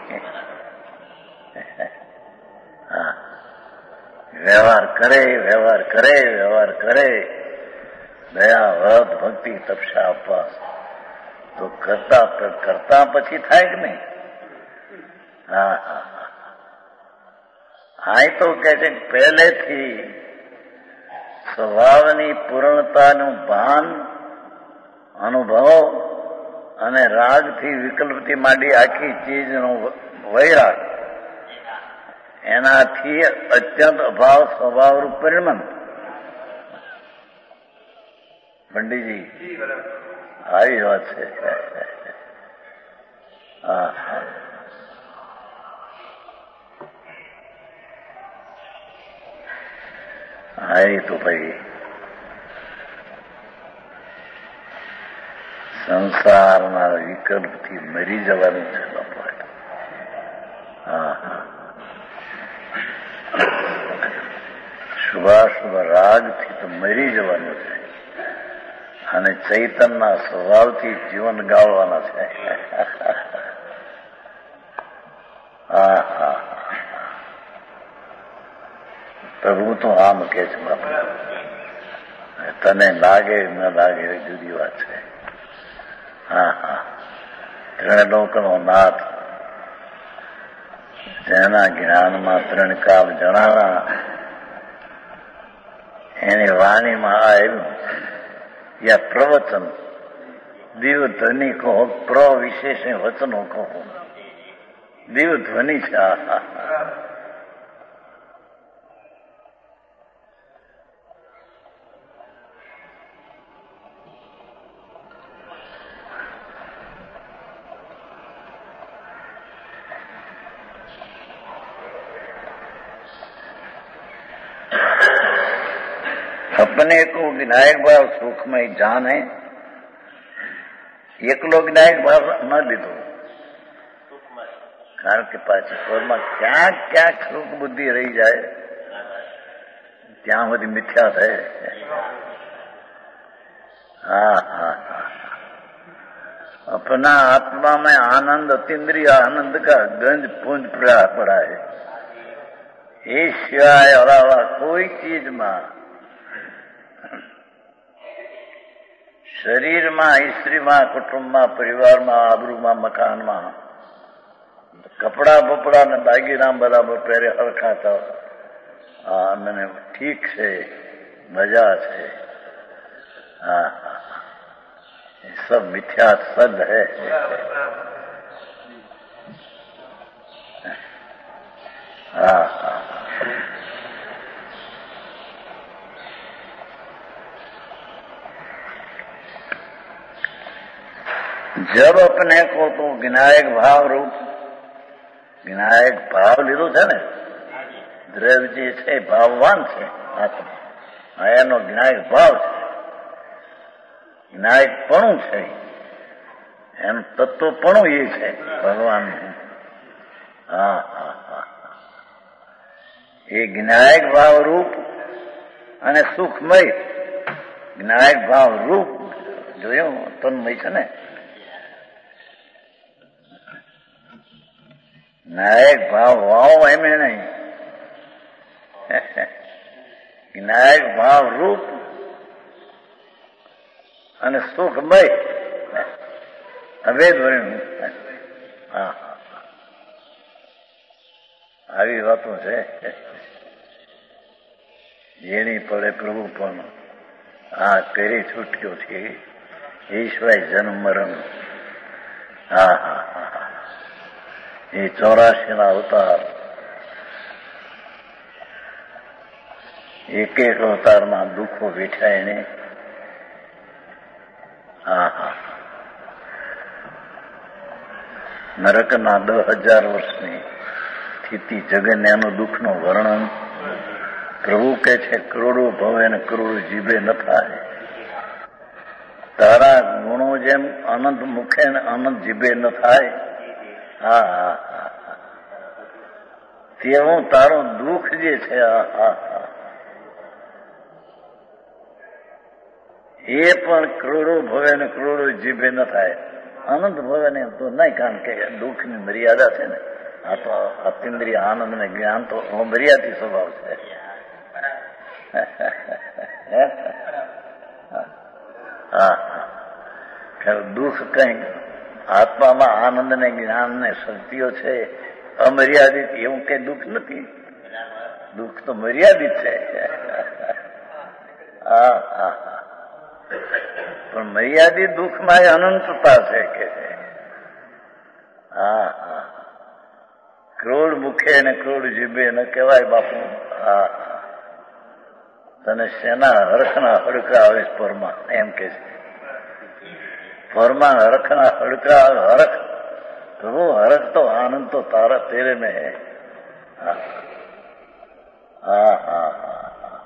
[SPEAKER 1] હા, વ્યવહાર કરે, વ્યવહાર કરે, વ્યવહાર કરે, દયા વ્રત ભક્તિ તપસ્યા અપવાસ તો કરતા કરતા પછી થાય કે નહીં? હા હા હા. તો કે છે પહેલેથી સ્વભાવની પૂર્ણતાનું ભાન, અનુભવ અને રાગથી વિકલ્પથી માંડી આખી ચીજનો વૈરાગ, એનાથી અત્યંત અભાવ સ્વભાવરૂપ પરિણમન. પંડિતજી આવી વાત છે. હા હા. હા, એ તો ભાઈ સંસારના વિકલ્પથી મરી જવાનું છે બાપુ. હા હા. શુભાશુભ રાગથી તો મરી જવાનું છે અને ચૈતનના સ્વભાવથી જીવન ગાળવાના છે. હા હા. પ્રભુ તો આમ કે છે બાપુ, તને લાગે ન લાગે એ જુદી વાત છે. હા હા. ત્રણ લોકનો નાથ, જેના જ્ઞાનમાં ત્રણ કાલ જણાણા, એની વાણીમાં આવ્યું યા પ્રવચન, દિવ ધ્વનિ કહો, પ્રવિશેષ વચનો કહો, દિવ ધ્વનિ છે. अपने को विनायक भाव सुखमय जाने, એકલો વિનાયક ભાવ ન લીધો, કારણ કે પાછી સ્વરમાં ક્યાંક ક્યાંક સુખ બુદ્ધિ રહી જાય, ત્યાં બધી મિથ્યા થાય. હા હા હા. अपना आत्मा में आनंद अतीन्द्रिय आनंद का गंज पुंज पड़ा है. એ સિવાય અલાવા કોઈ ચીજમાં, શરીરમાં, સ્ત્રીમાં, કુટુંબમાં, પરિવારમાં, આબરૂમાં, મકાનમાં, કપડા બપડા ને દાગીના બરાબર પહેરે હરખાતા, મને ઠીક છે, મજા છે. હા હા. सब मिथ्या सद है. हाँ हाँ. जब अपने को तो विनायक भाव रूप, વિનાયક ભાવ લીધો છે ને, દ્રવ્ય જે છે ભાવવાન છે આત્મા, એનો વિનાયક ભાવ છે, વિનાયકપણું છે, એનું તત્વપણું એ છે ભગવાનનું. હા હા હા. એ જ્ઞાયક ભાવ રૂપ અને સુખમય, જ્ઞાયક ભાવ રૂપ જોયું, તન્મય છે ને. જ્ઞાયક ભાવ વાવ એમ નહીં, જ્ઞાયક ભાવ રૂપ અને સુખમય અભેદ વર્ણ્યું. હા હા. આવી વાતો છે. જેની પડે પ્રભુ પણ આ કરી છૂટ્યો છે, ઈશ્વર જન્મ મરણ. હા હા હા. એ 84 અવતાર, એક એક અવતારમાં દુઃખો વેઠ્યા એને. હા હા. નરકના 10,000 વર્ષની સ્થિતિ, જગન્યાનું દુઃખનું વર્ણન. પ્રભુ કહે છે કરોડો ભવ અને કરોડો જીભે ન થાય, તારા ગુણો જેમ અનંત મુખે અને અનંત જીભે ન થાય. હા હા હા. તેવું તારું દુઃખ જે છે એ પણ કરોડો ભવે ને કરોડો જીભે ન થાય. આનંદ ભવે ને તો નહીં, કારણ કે દુઃખની મર્યાદા છે ને. આ તો અતિન્દ્રિય આનંદ ને જ્ઞાન તો મર્યાદિત સ્વભાવ છે. હા, દુઃખ કઈ આત્મામાં આનંદ ને જ્ઞાન ને શક્તિઓ છે અમર્યાદિત, એવું કઈ દુઃખ નથી. દુઃખ તો મર્યાદિત છે. હા હા, પણ મર્યાદિત દુઃખમાં અનંતતા છે કે હા હા, ક્રોડ મુખે ને ક્રોડ જીભે ન કહેવાય બાપુ. હા, તને શેના હરખના હડકા આવે પરમાં, એમ કે છે. પરમાં હરખના હડકા, હરખ તો હરખ તો આનંદ તો તારા તેરે में है. હા હા હા હા,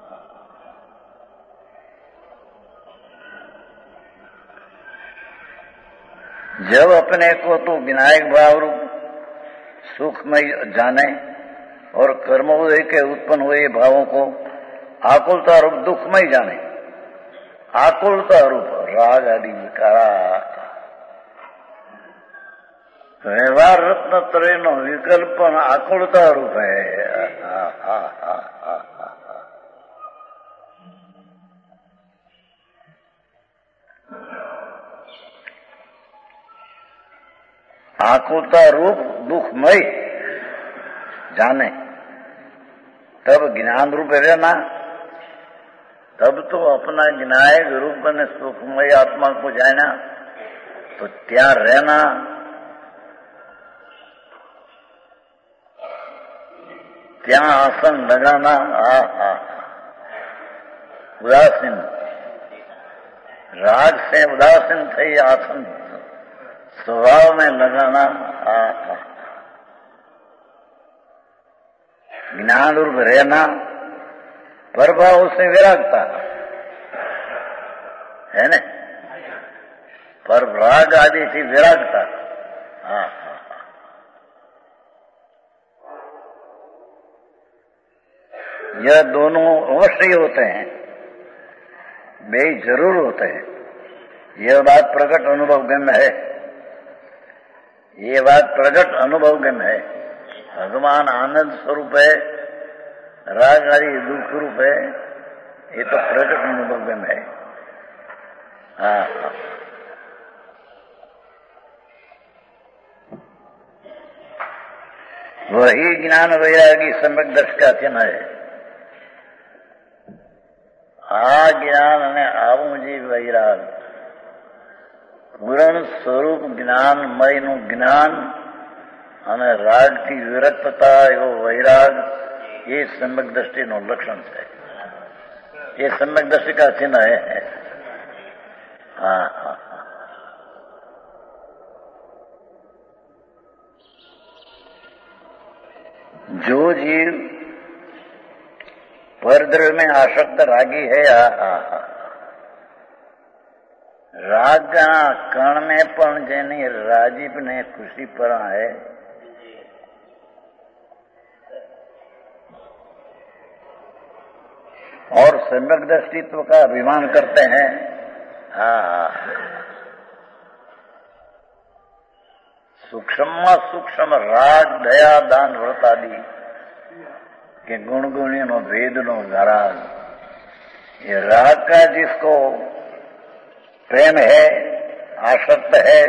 [SPEAKER 1] जब अपने को तो विनायक भाव रूप सुखमय जाने और कर्मोदय के उत्पन्न हुए भावों को आकुलता रूप दुखमय जाने. आकुलता रूप राग आदि विकारा व्यवहार रत्न त्रय नो विकल्प आकुलता रूप है. आकुलता रूप दुखमय जाने, तब ज्ञान रूप रहना, तब तो अपना ज्ञायक रूप ने सुखमय आत्मा को जाना, तो ત્યાં रहना. ત્યાં आसन लगाना. उदासीन राग से उदासीन थई आसन स्वभाव में लगाना. ज्ञान रूप रहना, प्रभाव से विरागता है न, पर राग आदि से विरागता. यह दोनों अवश्य होते हैं, वे जरूर होते हैं. यह बात प्रकट अनुभव गम्य है. ये बात प्रकट अनुभव गम्य है. भगवान आनंद स्वरूप है, राग आदि दुख रूप है, ये तो प्रकट अनुभव गम्य है. हाँ, वही ज्ञान वैरागी सम्यक दर्श का चिन्ह है. આ જ્ઞાન અને આવું જે વૈરાગ, પૂર્ણ સ્વરૂપ જ્ઞાનમયનું જ્ઞાન અને રાગથી વિરક્તતા એવો વૈરાગ, એ સમ્યક દ્રષ્ટિનું લક્ષણ છે. એ સમ્યક દ્રષ્ટિ કા ચિહ્ન है. हाँ हाँ, जो जीव परद्रव्य में आसक्त रागी है, रागना कण में पण जेनी राजीव ने खुशी पर है, और सम्यक दृष्टित्व का अभिमान करते हैं. सूक्ष्म सूक्ष्म राग दया दान व्रत आदि के गुण गुणी नो भेद नो राग, ये राग का जिसको प्रेम है, आसक्त है,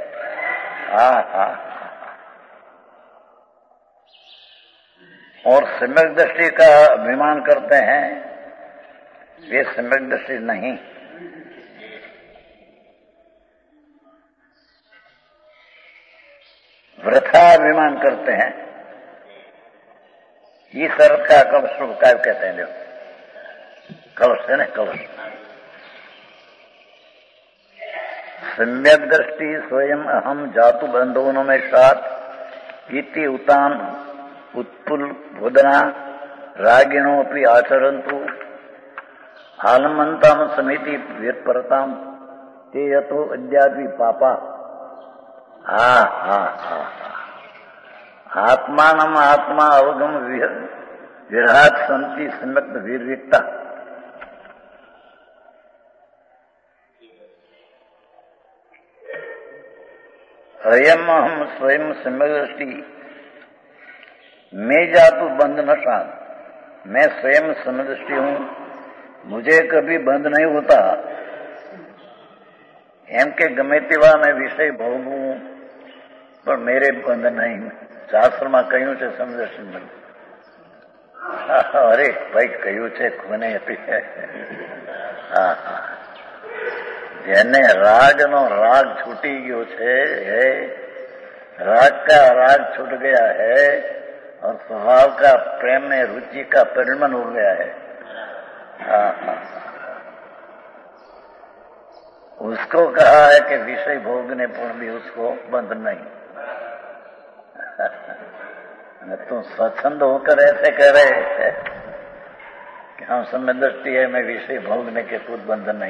[SPEAKER 1] और सम्यक दृष्टि का अभिमान करते हैं, वे सम्यक दृष्टि नहीं. वृथा अभिमान करते हैं. इस अर्थ का कलश काय कहते हैं. जो कलश है ना, कलश. सम्यक दृष्टि स्वयं अहम जातु बंधुओं में साथ इति उतान उत्पुल बोधना रागिणो अपि आचरन्तु आलमन्ताम समिति व्युत्परताम ते यतो अद्यापि पापा. आत्मानम आत्मा अवगम विराट संति सम्यक वीरविकता। स्वयं हम स्वयं सम्यक दृष्टि मैं जातु बंध न शान। मैं स्वयं सम्यक दृष्टि हूं, मुझे कभी बंध नहीं होता। एम के गमे तेवा मैं विषय भोगू पर मेरे बंध नहीं। शास्त्र में कहू है समदृष्टि बंध। अरे भाई कहू है कोने हाँ जेने राग नो राग छूटी गयो है, राग का राग छूट गया है और स्वभाव का प्रेम में रुचि का परिणमन हो गया है। उसको कहा है कि विषय भोगने पर भी उसको बंध नहीं। तुम स्वच्छंद होकर ऐसे कह रहे कि हम समय दृष्टि है, मैं विषय भोगने के खुद बंध नहीं।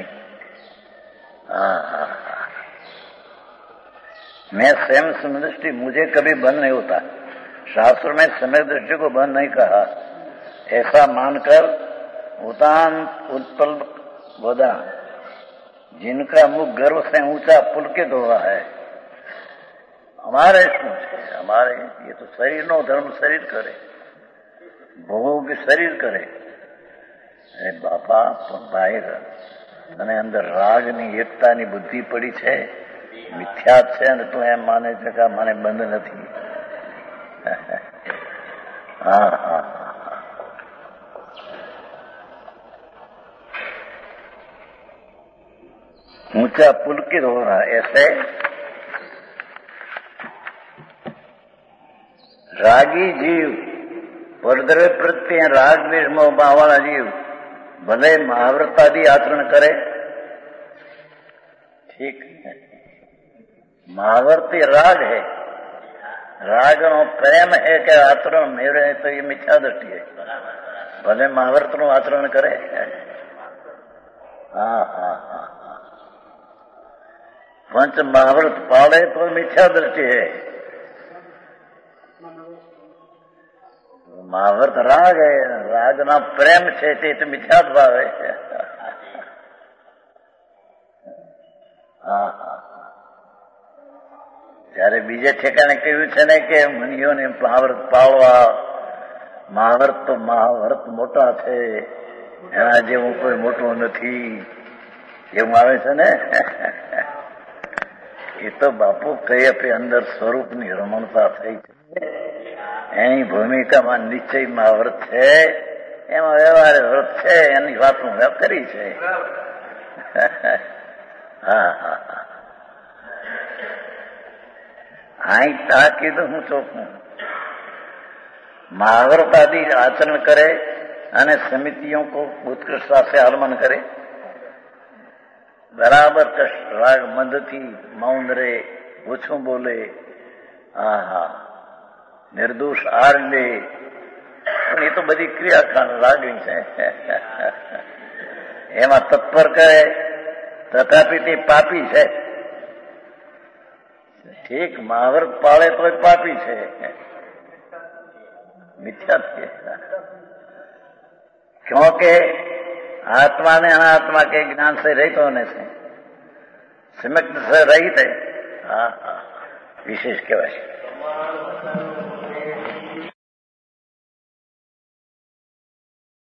[SPEAKER 1] मैं स्वयं समय दृष्टि, मुझे कभी बंध नहीं होता। शास्त्र में समय दृष्टि को बंध नहीं कहा। ऐसा मानकर उतान उत्पल बोधा, जिनका मुख गर्व से ऊंचा पुलकित हो रहा है, हमारे हमारे ये तो शरीर नो धर्म शरीर करे, भोग शरीर करे। अरे बापा बाहर અને અંદર રાગની એકતાની બુદ્ધિ પડી છે, મિથ્યા છે અને તું એમ માને છે કે મને બંધ નથી। ऊंचा पुलकित हो रहा है ऐसे रागी जीव, परद्रव्य प्रत्ये राग द्वेष मोह भाव वाला जीव भले महाव्रतादि आचरण करे, ठीक है, महावर्ती राग है, राग नो प्रेम है कि आचरण मेरे है तो ये मिथ्या दृष्टि है। भले महाव्रत नो आचरण करे। पंच महाव्रत पाले तो मिथ्या दृष्टि है। महाव्रत राग है, राग ना प्रेम છે તે તો મિથ્યા ભાવ है। ત્યારે બીજે ઠેકાણે કહ્યું છે ને કે મુનિઓને મહાવ્રત પાળવા, મહાવ્રત તો મહાવ્રત મોટા છે, એના જેવું કોઈ મોટું નથી, એવું આવે છે ને। એ તો બાપુ કહે આપે અંદર સ્વરૂપની રમણતા થઈ છે। એની ભૂમિકામાં નિશ્ચયમાં વ્રત છે, એમાં વ્યવહાર વ્રત છે, એની વાતો કરી છે। અહીં તા કીધું હું ચોખ્ખું, महाव्रत आदि आचरण करे અને समितियों को उत्कृष्टता से आलमन करे, बराबर कष्ट राग मंद थी मौन रे, ओछું बोले, निर्दोष आर ले, પણ એ તો બધી ક્રિયાકાંડ લાગણી છે। એમાં તત્પર કરે તથાપि તે પાપી છે। ઠીક, મહાવ્રત પાળે તો પાપી છે, मिथ्या थे, क्योंकि आत्मा ने अनात्मा के ज्ञान से रहित होने से, सम्यक से रहित है। विशेष कहवाय।